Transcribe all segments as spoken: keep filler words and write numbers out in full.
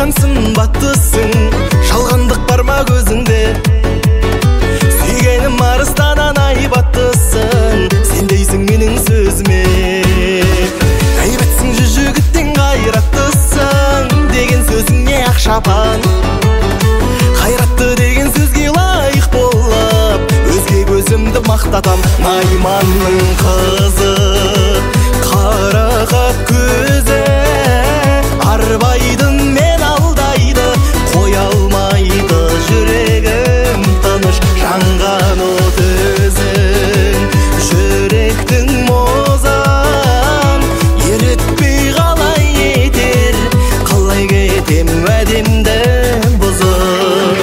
сымбаттысың, жалғандық бар ма көзіңде? Сүйгенім арыстанан айбаттысың, сен дейсің менің сөзіме. Әйбәтсің жүз жігіттен қайраттысың, деген сөзіңе ақшапан. Қайратты деген сөзге лайық болып, өзге көзімді мақтатам. Найманның қызы, қарақат көзі, арбайдың мен алдайды, қоя алмайды жүрегім тыныш. Жанған от өзің, жүректің мозан, ерітпей қалай етер, қалай кетем уәдемді бұзып.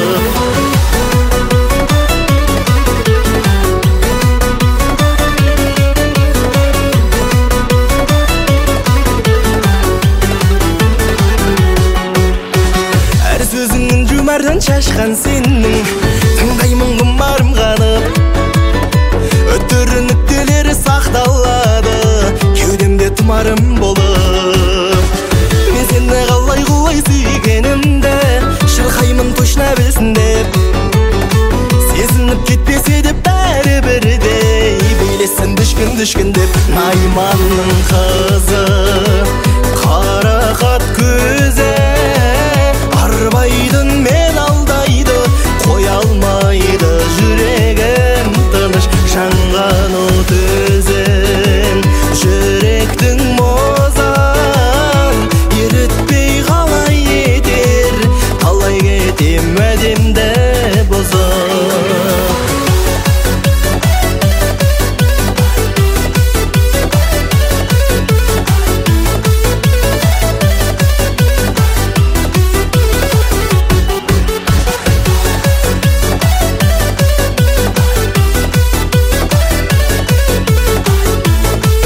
Сөзіңнің жұмардан шашқан сенің, тыңдаймын құмарым қанып. Өтірі нүктелері сақталады, кеудемде тұмарым болып. Мен сені қалай құлай сүйгенімді, шырқаймын точно білсін деп. Сезініп кетпесе де бәрі бірдей, билесін дүшкін дүшкін деп. Найманның қызы, қарақат көзі, арбайдың мен алдайды, қоя алмайды жүрегім тыныш. Жанған от өзің, жүректің мозан, ерітпей қалай етер, қалай кетем уәдемді бұзып.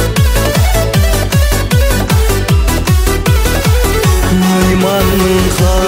Найманның қызы,